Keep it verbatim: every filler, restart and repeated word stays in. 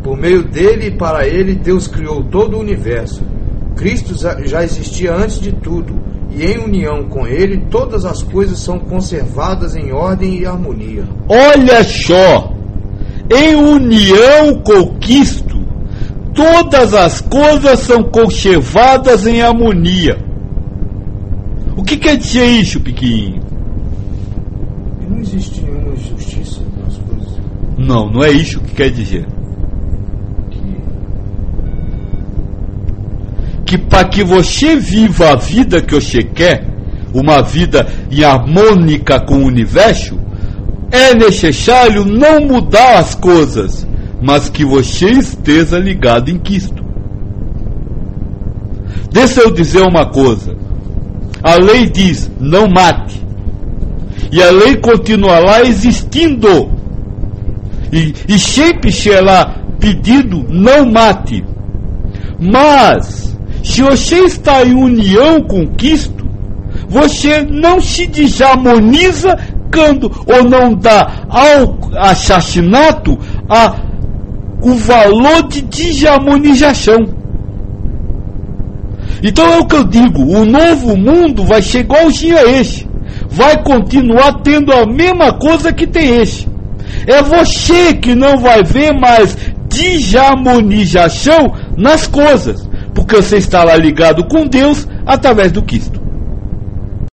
Por meio dele e para ele, Deus criou todo o universo. Cristo já existia antes de tudo, e em união com ele, todas as coisas são conservadas em ordem e harmonia. Olha só, em união com Cristo, todas as coisas são conservadas em harmonia. O que quer dizer isso, pequenininho? Não existe nenhuma injustiça nas coisas. Não, não é isso que quer dizer. Que para que você viva a vida que você quer, uma vida em harmônica com o universo, é necessário não mudar as coisas, mas que você esteja ligado em Cristo. Deixa eu dizer uma coisa. A lei diz, não mate. E a lei continuará existindo. E, e sempre será pedido, não mate. Mas se você está em união com Cristo, você não se desarmoniza quando ou não dá ao assassinato a, o valor de desarmonização. Então é o que eu digo, o novo mundo vai ser igualzinho a esse. Vai continuar tendo a mesma coisa que tem esse. É você que não vai ver mais desarmonização nas coisas, porque você está lá ligado com Deus através do Cristo.